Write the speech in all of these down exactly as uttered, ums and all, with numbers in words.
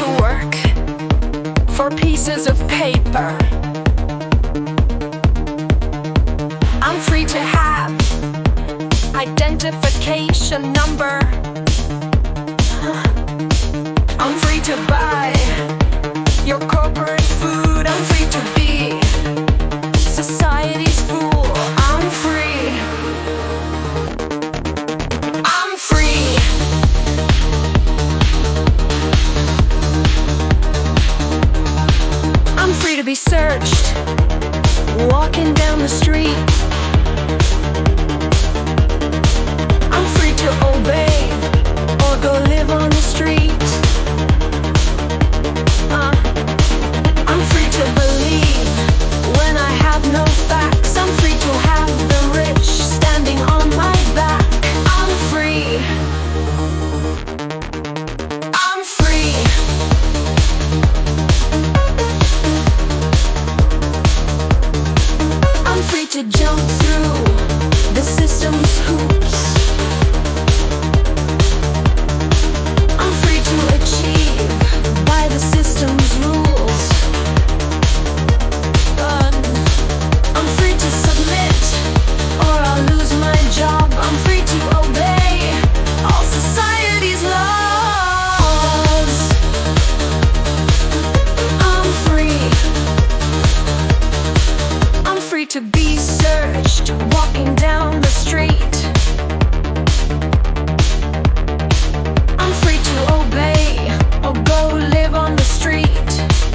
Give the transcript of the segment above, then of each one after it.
to work for pieces of paper. I'm free to have identification number. I'm free to buy your corporate food. I'm free to be society's fool. I'm free. I'm free. I'm free to be searched walking down the street. I'm free to obey or go live on the street. Uh, I'm free to believe when I have no facts. I'm free to have the rich standing on my back. I'm free. I'm free. I'm free to jump through the system's hoops. I'm free to achieve by the system's rules. But I'm free to submit or I'll lose my job. I'm free to obey all society's laws. I'm free. I'm free to be searched walking down the street. I'm free to obey or go live on the street.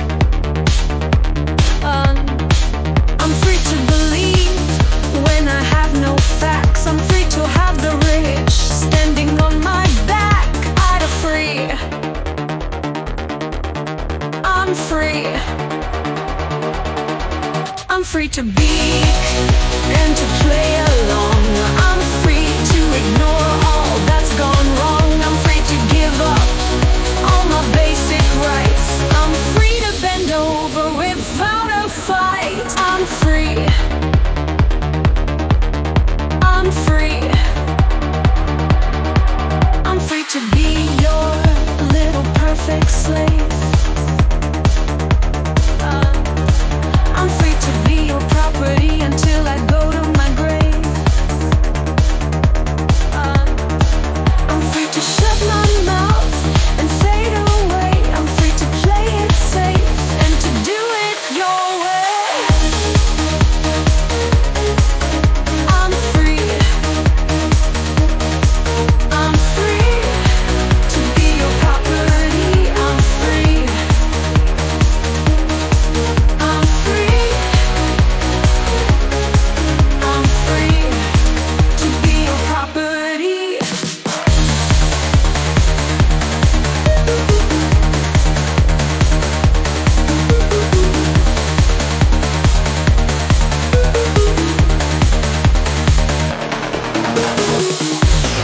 Um, I'm free to believe when I have no facts. I'm free to have the rich standing on my back. I'm free. I'm free. I'm free to be and to play.